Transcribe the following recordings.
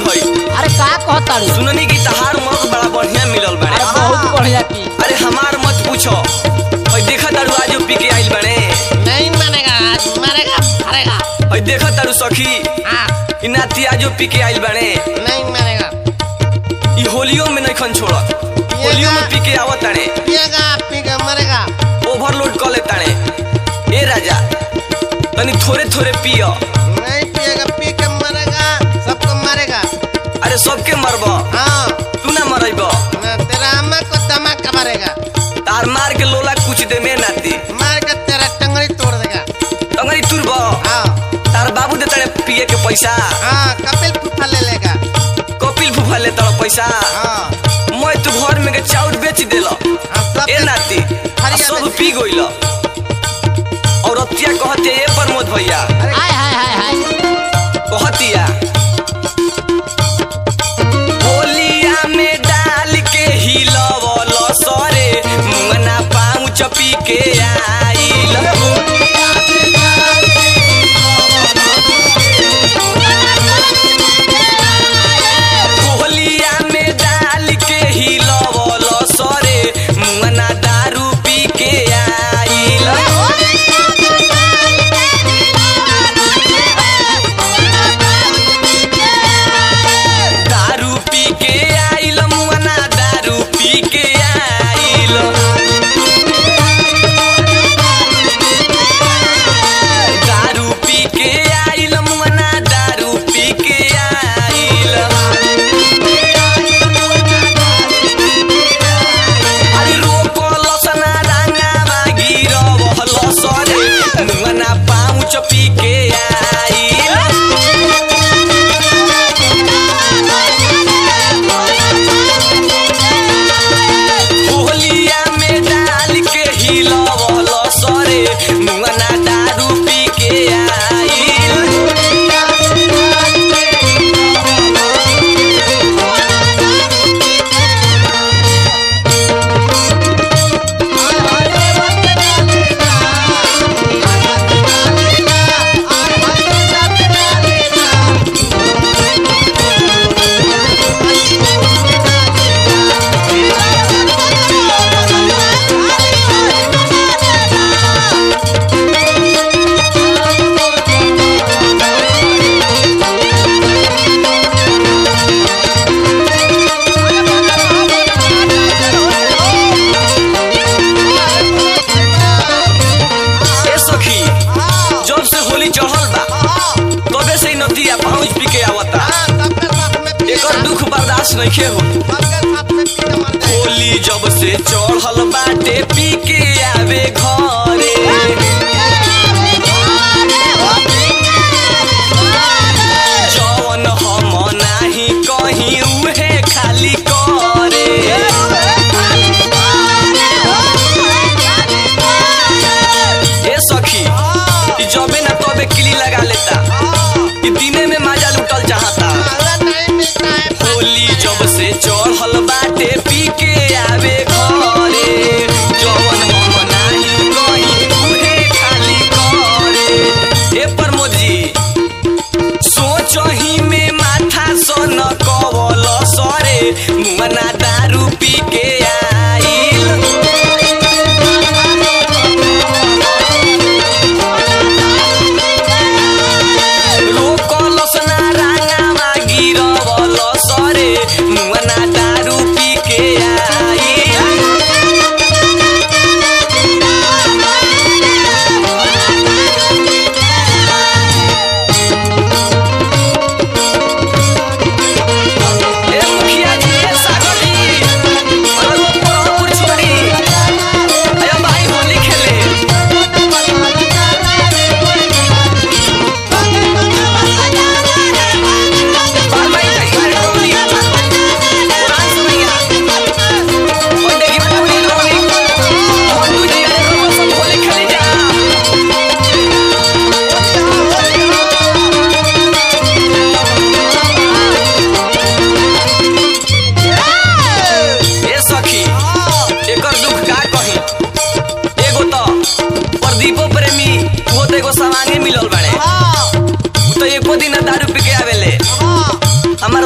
भाई अरे का कहताड़ी सुननी की तहार मत बड़ा बढ़िया मिलल बाड़े। अरे बहुत बढ़िया की अरे हमार मत पूछो भाई, देखा तारू आजो पी के आइल बने। नहीं मानेगा, आज मारेगा मारेगा। भाई देखा तारू सखी हाँ इनाती आजो पी के आइल बने। नहीं मानेगा, ई होलियो में नहीं खन छोड़त, होलियो में पी के आवत ताने, पिएगा पी के मरेगा। ओवरलोड कर ले ताने। ए राजा तनी थोड़े थोड़े पियो। नहीं पिएगा, पी के मरेगा, सबको मारेगा। अरे सबके मरबो, हाँ तू ना मरइबो। ना तेरा अम्मा को धमाका मारेगा, तार मार के लोला कुछ दे में नाती, मार के तेरा टंगड़ी तोड़ देगा। टंगरी तुरबो। हाँ तार बाबू दे ताने पिए के पैसा, हाँ कपिल फूफा ले लेगा। कपिल फूफा ले तार पैसा। हाँ मैं तू घर में के चाउर बेच देलो। हाँ, सब ए नाती हरिया सब बेच पी गइल। और अतिया कहते ए प्रमोद भैया हाय हाय हाय हाय कहतिया होलिया में डाल के हिलवल सरे मुंगना पाउच पी के आइल। होलिया में डाल के हिलवल सरे मुंगना दारू पी के आइल। दारू पी के आइल मुअना, दारू पी के आइल। दारू पी के आइल मुअना, दारू पी के आइल। अरे रोकल सना रंगावा गिरवल सरे मुअना पाउच पी के आइल। होलिया में डाल के हिलवल सरे मुंगना दारू पी के आइल। ए सखी जब से होली चढ़ल बा तबे से नदिया पाउच पी के आवता। एकर दुख बर्दाश्त नइखे हो। होली जब से चढ़ल बाटे पी के आवे घरे। जवन हम नाही कहीं उहे खाली करे। ए सखी ई जबे ना तबे किली लगा लेता, ई दिने में मजा लुटल चाहता। होली जब से चढ़ल बाटे पी के आवे घरे। जवन हम नाही कहीं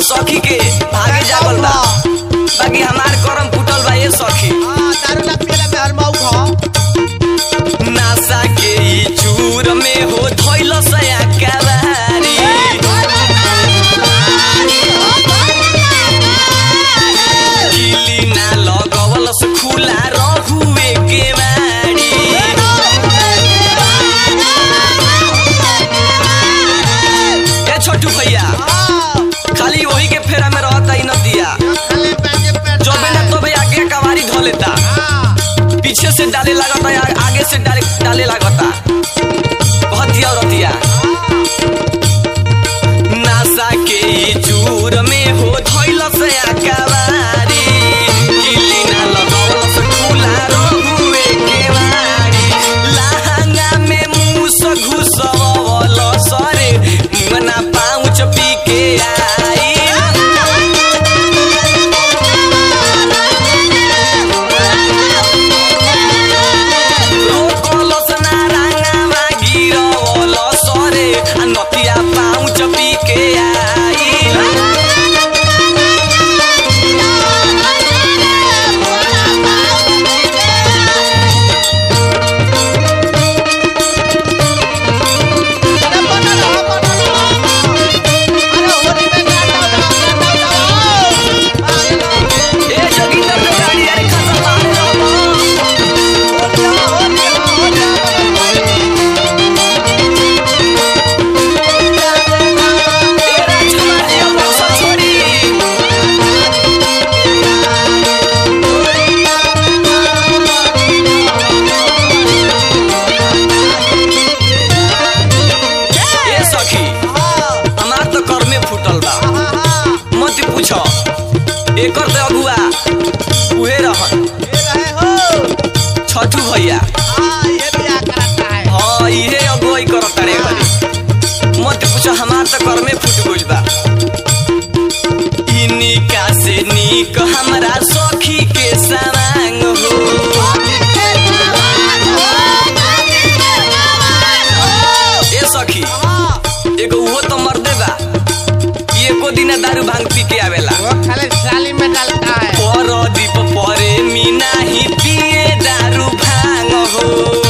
सखी के भागे जागल बा बाकी हमार करम फूटल बा ये सखी दारू ना पियला में हर मऊ घ नासा के ई चूर में हो धइल सया कवारी किली ना लगवल से खुला रहुए के मारी ए छोटू भैया खाली वही के फेरा में रहता ही नदिया खाले पैके पेट जो बिना तो भैया आगे कवारी धो लेता पीछे से डाले लगता या आगे से डाले लगता भतिया रतिया नासा के ई चूर में हो धइल से कवारी किली ना लगवल से खुला रहुए के मारी लहंगा में मूस घुसवल सरे मना पाउच पी के आई नतिया पाउच पी के आई ए जोगिंदर तो गाड़ी अरे खसा बाहर एकर तो अगुआ उहे रहन छठू भैया हाँ इहे अगुआई करता रे घरे मत पूछो हमार तो कर में फूट गइल बा इनिका से नीक हमरा सखी के सवांग हो ए सखी एगो वो तो मर्दे बा एको दिन दारू भांग पी के आवेला खाले साली में डालता है परदीप परे मीना ही पिए दारू भांग हो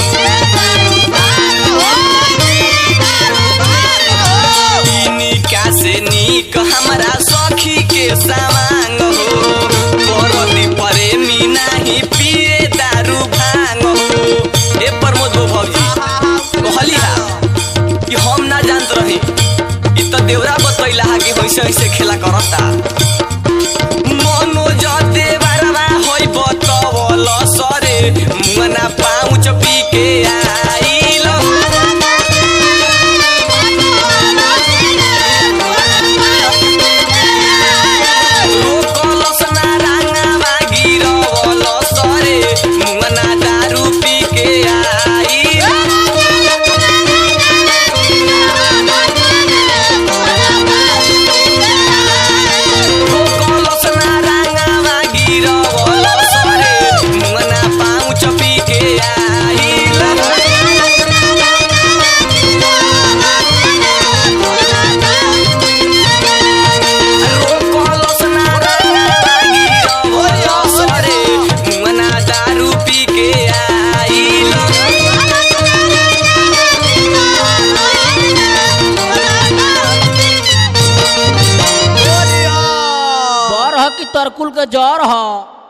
इनिका से नीक हमरा सखी के सवांग हो परदीप परे मीना ही पिए दारू भांग हो ए प्रमोद भौजी कहली हा कि हम ना जानत रही इ तो देवरा बतैला हा कि वैसे वैसे खेला करता मनोज देवरवा होई बतवल सरे मुना पाउच पी के आइल रोकलस ना रांगावा गिरवल सरे मुना दारू पी के आइल रोकलस ना रांगावा गिरवल सरे मुना पाउच पी के आइल रोकलस ना रांगावा गिरवल सरे मुना दारू पी के आइल बर ह कि तरकुल के जर ह